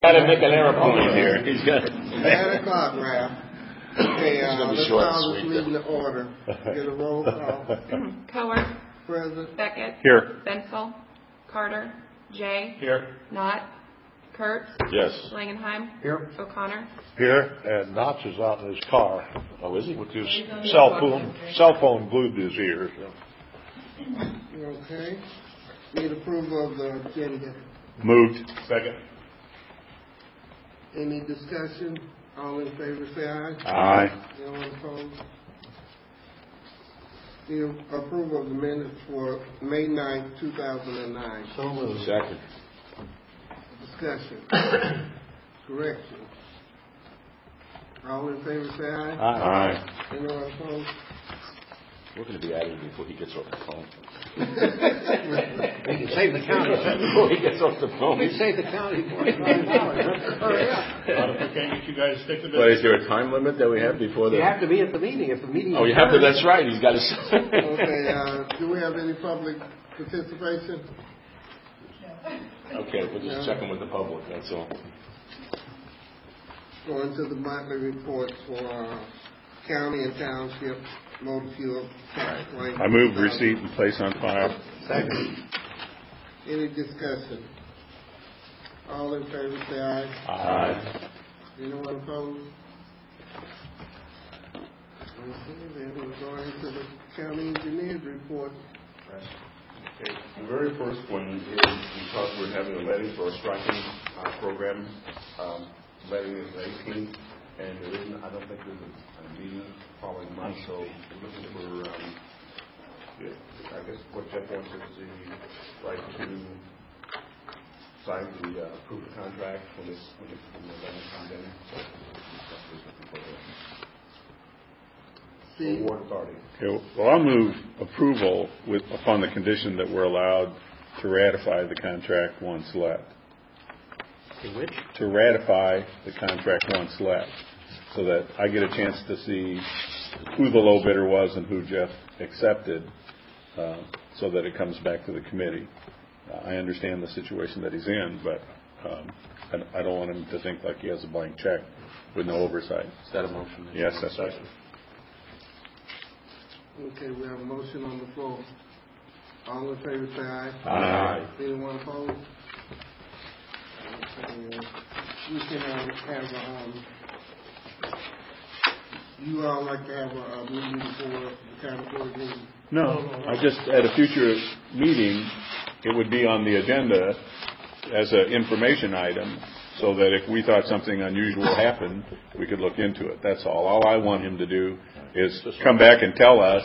Got to make an airplane here. He's got 9 o'clock, Ralph. Okay, let's call this meeting to order. Get a roll call. Coer. Present. Beckett. Here. Bensel. Carter. Jay. Here. Knott. Kurtz. Yes. Langenheim. Here. O'Connor. Here. And Knott's is out in his car. Oh, is he? With his cell phone glued to his ears. Okay. Need approval of the agenda. Moved. Second. Any discussion? All in favor say aye. Aye. Anyone opposed? Need approval of the minutes for May 9th, 2009. So moved. Second. Discussion. Correction. All in favor say aye. Aye. Anyone opposed? We're going to be at him before he gets off the phone. We can save the county. Before he gets off the phone. We can save the county $40 million. Hurry up. If we can't get you guys to stick to this. But is there a time limit that we have before the... You have to be at the meeting. If the meeting Oh, you have to, that's right. He's got to... Okay, do we have any public participation? Okay, we'll just check in with the public, that's all. Going to the monthly reports for county and township motor fuel tax claim. I move receipt and place on file. Second. Any discussion? All in favor say aye. Aye. Anyone opposed? Okay, then we're going to the county engineer's report. Okay. The very first one is because we're having a letting for a striking program. Letting is 18th, and there isn't, I don't think there's a meeting following month, so we're looking for, I guess what Jeff wants us to see, right, to sign the approve the contract when the letting comes in. So that's what we're looking for. Award authority. Okay, well, I'll move approval upon the condition that we're allowed to ratify the contract once let. Which? To ratify the contract once let, so that I get a chance to see who the low bidder was and who Jeff accepted, so that it comes back to the committee. I understand the situation that he's in, but I don't want him to think like he has a blank check with no oversight. Is that a motion? Yes, that's right. Okay, we have a motion on the floor. All in favor say aye. Aye. Anyone opposed? Okay, we can have you all like to have a meeting before the county board meeting? No, I just, at a future meeting, it would be on the agenda as an information item, so that if we thought something unusual happened, we could look into it. That's all. All I want him to do is come back and tell us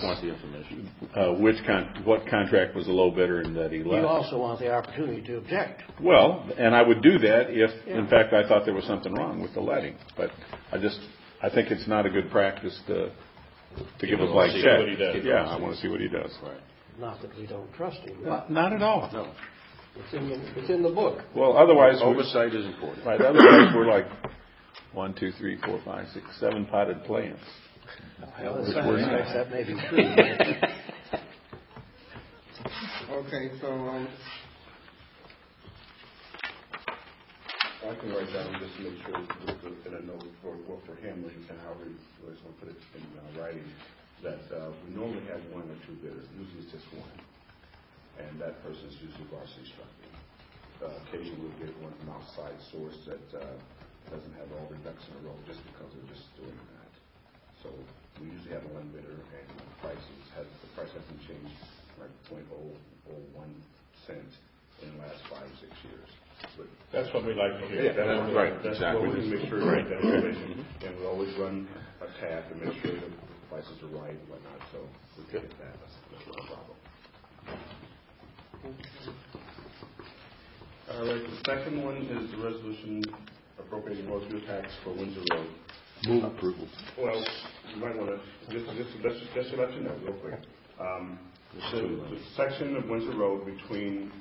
what contract was the low bidder and that he left. You also want the opportunity to object. Well, and I would do that if, in fact, I thought there was something wrong with the letting. But I think it's not a good practice to give a blank check. Yeah, I want to see what he does. Right. Not that we don't trust him. Not at all. No. It's in the book. Well, otherwise oversight is important. Right. Otherwise, we're like 1, 2, 3, 4, 5, 6, 7 potted plants. Well, that may be true. Okay, so I can write down just to make sure that I know for him and how we're going to put it in writing that we normally have 1 or 2 bidders. Usually it's just 1. And that person is usually varsity structuring. Occasionally we'll get one from outside source that doesn't have all the ducks in a row just because they're just doing that. So we usually have 1 bidder, and the price hasn't changed like 0.001 cent in the last 5 or 6 years. But that's what we like to hear. Yeah, that's right. Exactly. What we make sure we Right. that information, and we always run a tab to make sure that the prices are right and whatnot. So we get that. That's no problem. All right, the second one is the resolution appropriating road fuel tax for Windsor Road. Move approval. Well, you might want to, just to let you know real quick. The section of Windsor Road between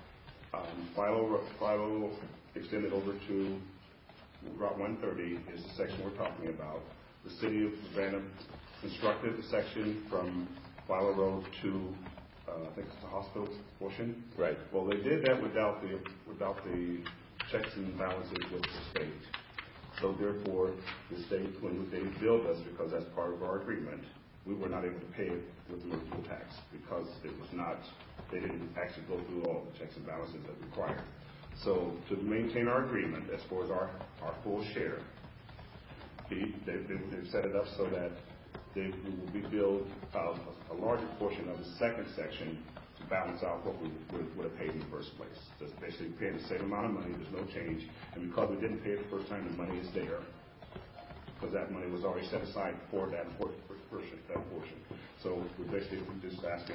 Philo extended over to Route 130 is the section we're talking about. The city of Savannah constructed the section from Philo Road to I think it's the hospital portion. Right. Well, they did that without the checks and balances with the state. So therefore, the state, when they billed us, because that's part of our agreement, we were not able to pay it with the fuel tax because it was not, they didn't actually go through all the checks and balances that required. So to maintain our agreement as far as our full share, they've set it up so that we will be billed a larger portion of the second section to balance out what we would have paid in the first place. So it's basically paying the same amount of money, there's no change, and because we didn't pay it the first time, the money is there, because that money was already set aside for that portion. So we're basically just asking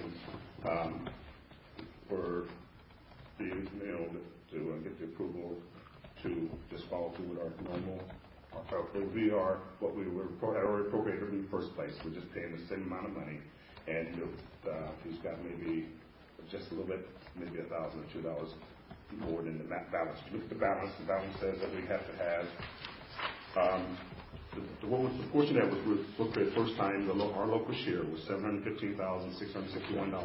for the, to get the approval to just follow through with our normal. What we were already appropriated in the first place. We're just paying the same amount of money, and he's got maybe just a little bit, maybe $1,000 or $2 more than the balance. Look at the balance. The balance says that we have to have the portion that was booked for the first time. Our local share was $715,661,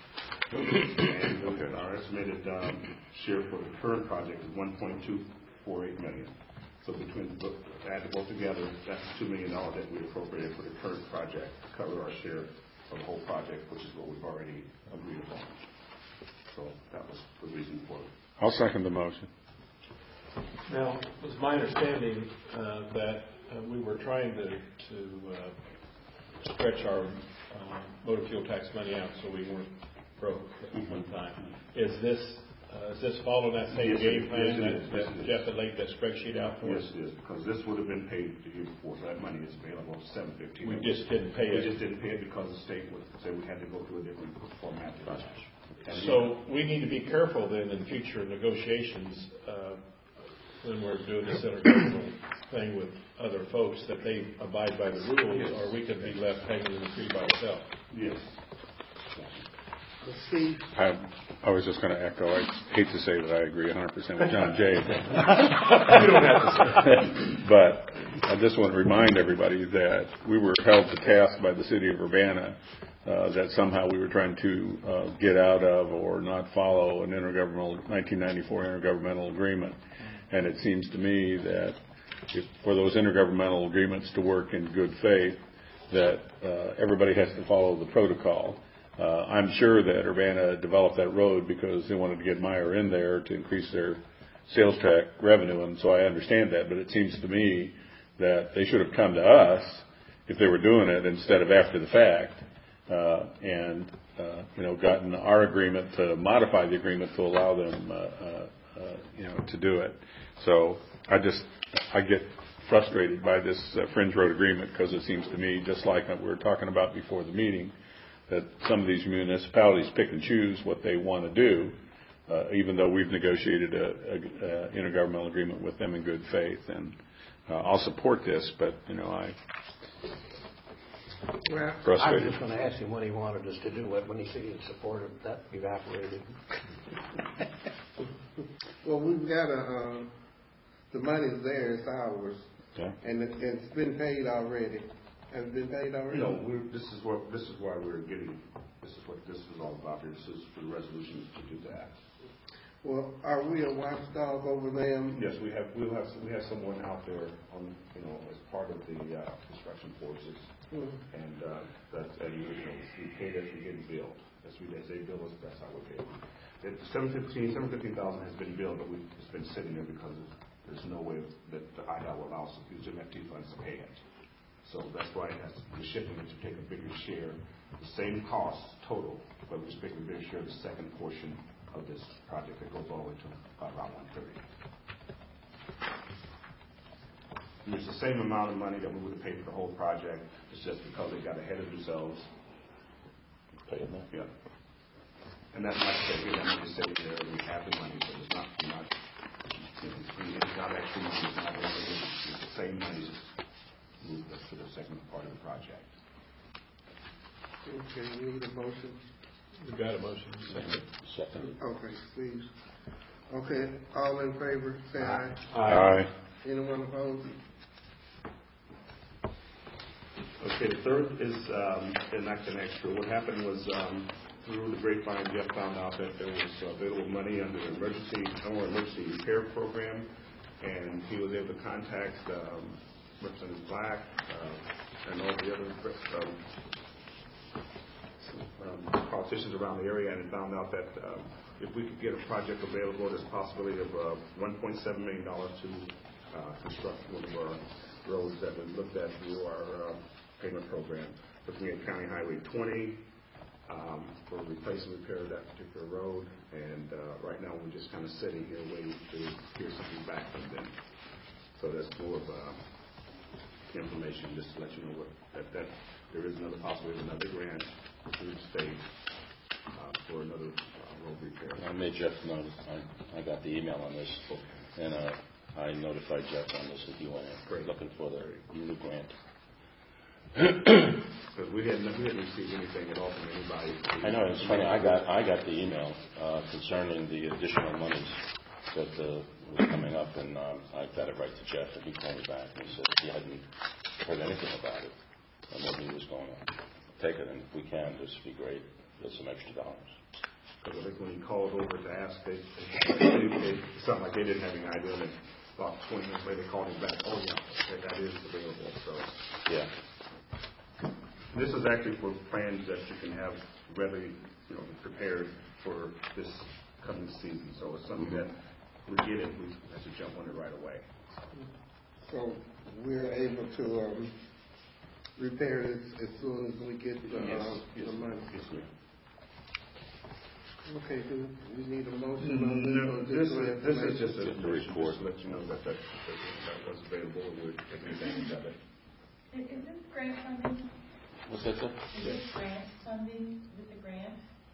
and our estimated share for the current project is $1.248 million. So add both together, that's $2 million that we appropriated for the current project to cover our share of the whole project, which is what we've already agreed upon. So that was the reason for it. I'll second the motion. Now, it was my understanding that we were trying to stretch our motor fuel tax money out so we weren't broke at one time. Is this following that same game plan that Jeff had laid that spreadsheet out for us? Yes, it is, because this would have been paid the year before, so that money is available at $715. We just didn't pay it. We just didn't pay it because the state would say we had to go through a different format. So we need to be careful then in future negotiations when we're doing this intergovernmental thing with other folks that they abide by the rules, or we could be left hanging in the tree by ourselves. Yes. Steve? I was just going to echo. I hate to say that I agree 100% with John Jay. You don't have to say. But I just want to remind everybody that we were held to task by the city of Urbana that somehow we were trying to get out of or not follow an 1994 intergovernmental agreement. And it seems to me that for those intergovernmental agreements to work in good faith, that everybody has to follow the protocol. I'm sure that Urbana developed that road because they wanted to get Meyer in there to increase their sales tax revenue, and so I understand that. But it seems to me that they should have come to us if they were doing it instead of after the fact, and gotten our agreement to modify the agreement to allow them, to do it. So I get frustrated by this fringe road agreement because it seems to me, just like we were talking about before the meeting, that some of these municipalities pick and choose what they want to do, even though we've negotiated a intergovernmental agreement with them in good faith. And I'll support this, but I'm frustrated. I was just going to ask him what he wanted us to do when he said he'd support it. That evaporated. Well, we've got the money's there, it's ours, and it's been paid already. Has it been paid already? This is why we're getting. This is what this is all about. This is for the resolutions to do that. Well, are we a watchdog over them? Yes, we have someone out there on as part of the construction forces, and we pay as we get billed. As they bill us, that's how we pay. $715,000 has been billed, but it's been sitting there because there's no way that the IDOT will allow us to use MFT funds to pay it. So that's why we're shifting it to take a bigger share, the same cost total, but we're taking a bigger share of the second portion of this project that goes all the way to about 130. And it's the same amount of money that we would have paid for the whole project. It's just because they got ahead of themselves. Paying that? Yeah. And that's not to say that money is sitting there and we have the money, but it's not actually money, it's the same money. Move us to the second part of the project. Okay, we need a motion. We got a motion. Second. Okay, please. Okay, all in favor, say aye. Aye. Anyone opposed? Okay, the third is an extra. What happened was through the grapevine, Jeff found out that there was available money under the emergency repair program, and he was able to contact Representative Black and all the other politicians around the area, and found out that if we could get a project available, there's a possibility of $1.7 million to construct one of our roads that we looked at through our payment program. Looking at County Highway 20 for replacement repair of that particular road, and right now we're just kind of sitting here waiting to hear something back from them. So that's more of information just to let you know that there is another possibility of another grant through the state for another road repair. I made Jeff know. I got the email on this, and I notified Jeff on this that you went looking for the new grant. Because we hadn't received anything at all from anybody. I know, it's funny. I got the email concerning the additional monies that was coming up, and I got it right to Jeff, and he called me back and said he hadn't heard anything about it and what he was going to take it, and if we can, this would be great. Get some extra dollars. Because I think when he called over to ask, it sounded like they didn't have any idea. And about 20 minutes later, they called him back. Oh yeah, that is available. So yeah. This is actually for plans that you can have readily, prepared for this coming season. So it's something that we get it, we have to jump on it right away. So we're able to repair this as soon as we get the money. Yes, sir. Okay, do we need a motion on this? No, this is just a report to let you know that was available and we're taking advantage of it. Is this grant funding? What's that, sir? Is this grant funding with the grant?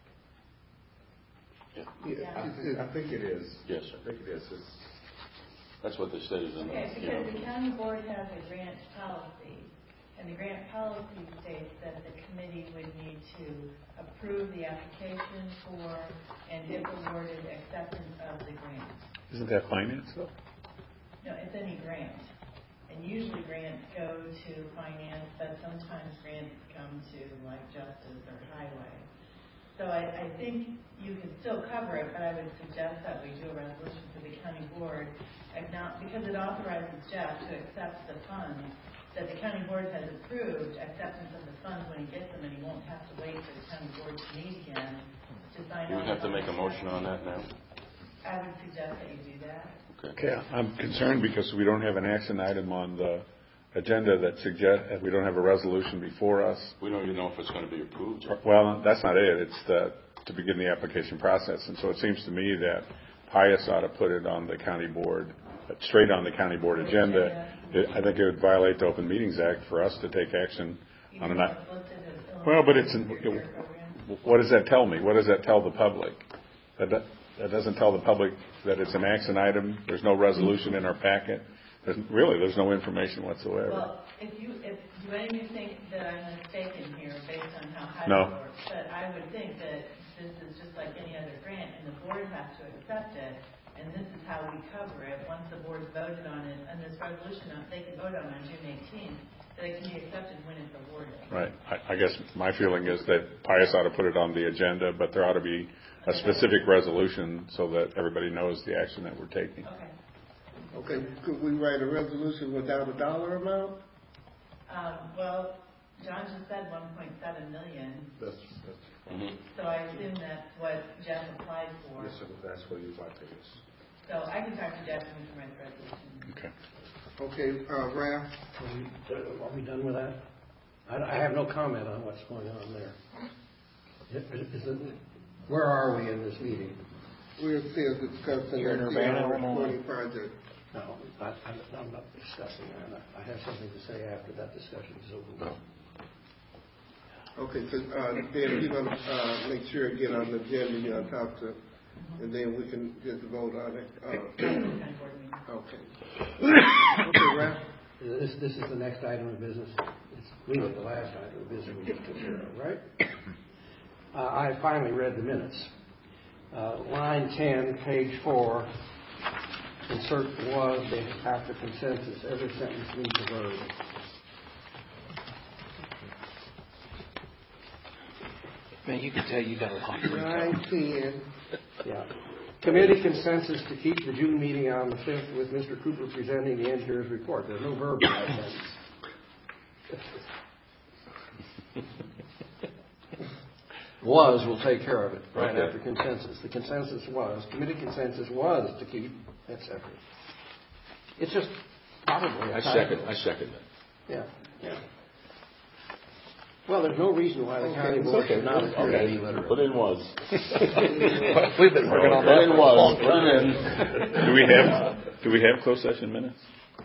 Yeah. I think it is. Yes, sir. I think it is. That's what they stated in Okay, because the county board has a grant policy, and the grant policy states that the committee would need to approve the application for, and if awarded, acceptance of the grant. Isn't that finance, though? No, it's any grant. And usually grants go to finance, but sometimes grants come to like justice or highway. So I think you can still cover it, but I would suggest that we do a resolution to the county board, because it authorizes Jeff to accept the funds, that the county board has approved acceptance of the funds when he gets them, and he won't have to wait for the county board to meet again to sign You off. would have to make a motion on that now? I would suggest that you do that. Okay, I'm concerned because we don't have an action item on the agenda that suggests we don't have a resolution before us. We don't even know if it's going to be approved. Well, that's not it. It's to begin the application process. And so it seems to me that Pius ought to put it on the county board, straight on the county board agenda. I think it would violate the Open Meetings Act for us to take action on an item. Well, but what does that tell me? What does that tell the public? That doesn't tell the public that it's an action item. There's no resolution in our packet. There's no information whatsoever. Well, do any of you think that I'm mistaken here based on how high No. it works? But I would think that this is just like any other grant, and the board has to accept it, and this is how we cover it. Once the board's voted on it, and this resolution, they can vote on June 18th, so it can be accepted when it's awarded. Right. I guess my feeling is that Pius ought to put it on the agenda, but there ought to be a specific resolution so that everybody knows the action that we're taking. Okay. Okay, could we write a resolution without a dollar amount? Well, John just said $1.7 million. That's So I assume that's what Jeff applied for. yes, sir. That's what you applied to. Yes. So I can talk to Jeff and we can write the resolution. Okay, Ralph? Are we done with that? I have no comment on what's going on there. Where are we in this meeting? We're still discussing You're in the Urbana, recording project. No, I'm not discussing that. I have something to say after that discussion is over. Okay, so then you're going to make sure it get on the agenda you're going to talk to, and then we can just vote on it. Okay. Okay, Ralph? This is the next item of business. It's really the last item of business we took care of, right? I finally read the minutes. Line 10, page 4, insert was after consensus. Every sentence needs a verb. Man, you can tell you got a lot of 9:10. Yeah. Committee consensus to keep the June meeting on the 5th with Mr. Cooper presenting the engineer's report. There's no verb in that sentence. We'll take care of it right after consensus. The committee consensus was to keep, etc. It's just probably a typo. I second that. Yeah. Well, there's no reason why the county board should not appear to be literate. Put in was. We've been working on that. Put in was. Put in. Do we have closed session minutes?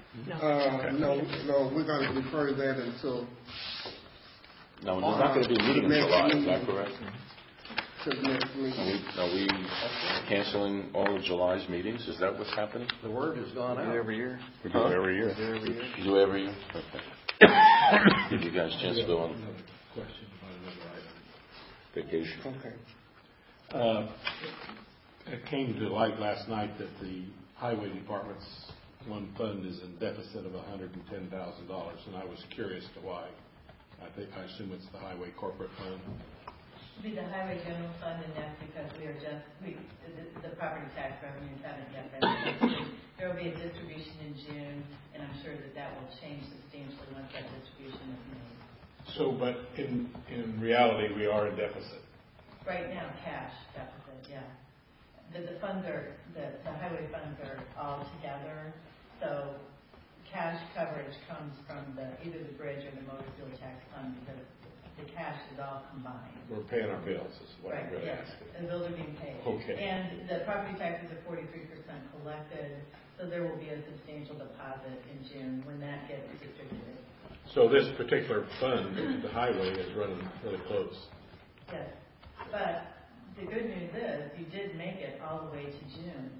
No, we're going to defer that until No, there's not going to be a meeting in July, is that correct? to the next meeting. Are we canceling all of July's meetings? Is that what's happening? The word has gone out. Every year. We do it every year. You do every year? Okay. Give you guys a chance to go on Question about another item. vacation. Okay. It came to light last night that the highway department's one fund is in deficit of $110,000, and I was curious to why. I assume it's the highway corporate fund. It'll be the highway general fund, and that's because the property tax revenues haven't yet been distributed. There will be a distribution in June, and I'm sure that will change substantially once that distribution is made. So, but in reality, we are in deficit. Right now, cash deficit, yeah. The funds are, the highway funds are all together, so cash coverage comes from either the bridge or the motor fuel tax fund because the cash is all combined. We're paying our bills, is what I'm really yes. asking. The bills are being paid. Okay. And the property taxes are 43% collected, so there will be a substantial deposit in June when that gets distributed. So this particular fund, the highway, is running really close. Yes, but the good news is you did make it all the way to June.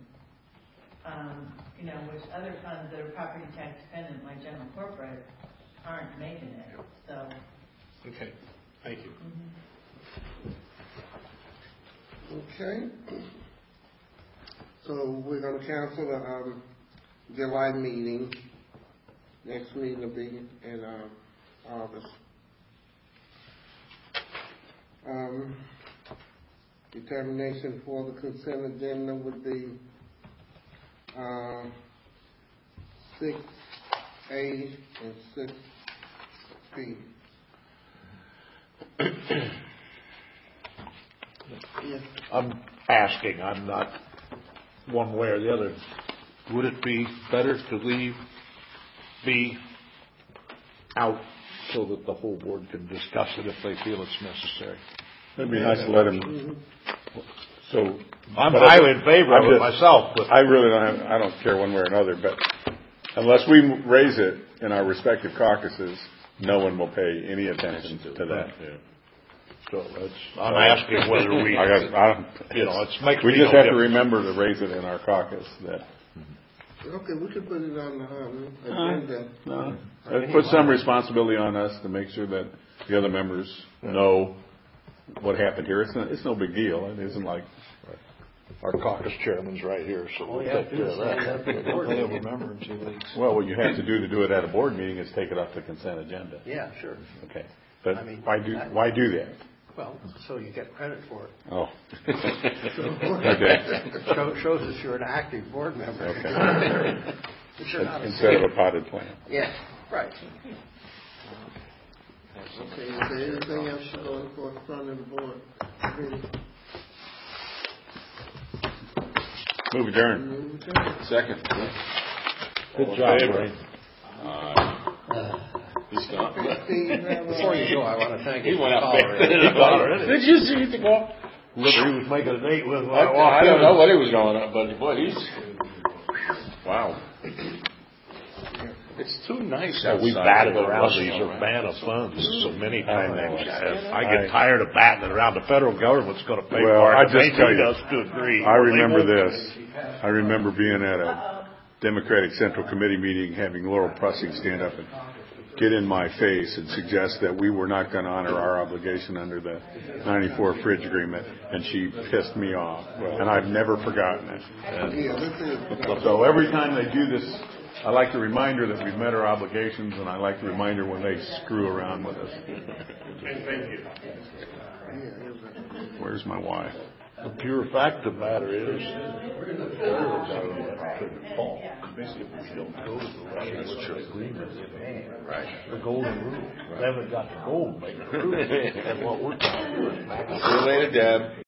Which other funds that are property tax dependent, like general corporate, aren't making it. So. Okay, thank you. Okay. So we're going to cancel the July meeting. Next meeting will be in August. Determination for the consent agenda would be 6A and 6B. I'm asking, I'm not one way or the other. Would it be better to leave B out so that the whole board can discuss it if they feel it's necessary? It'd be nice to let him. So I'm highly in favor of it myself, but I really I don't care one way or another. But unless we raise it in our respective caucuses, no one will pay any attention to that. So I'm asking whether we, we just have to remember to raise it in our caucus. Okay, we could put it on the agenda. Put some responsibility on us to make sure that the other members know what happened here. It's no big deal. It isn't like our caucus chairman's right here, so we'll take care of that. They'll remember in 2 weeks. Well, what you have to do it at a board meeting is take it off the consent agenda. Yeah, sure. Okay, but why do that? Well, so you get credit for it. Oh. Okay. Shows us you're an active board member. Okay. Instead of a potted plant. Yeah, right. Okay, is there anything else going for the front of the board? Move adjourned. Second. Good job, Ray. He's gone. Before you go, I want to thank you. He went up there. Did you see him go? He was making a date with when I I walked don't in. know what he was going on, but boy, he's wow. It's too nice outside. We batted around these Urbana funds so many times. I get tired of batting around. The federal government's going to pay for it. I just tell you, us to agree. I remember this. I remember being at a Democratic Central Committee meeting, having Laurel Prussing stand up and get in my face and suggest that we were not going to honor our obligation under the 94 Fridge Agreement, and she pissed me off. And I've never forgotten it. So every time they do this I like the reminder that we've met our obligations, and I like the reminder when they screw around with us. Thank you. Where's my wife? The pure fact of the matter is, what's your agreement in hand? Right. The golden rule. They haven't got the gold maker. And what we're trying to do is See you later, Deb.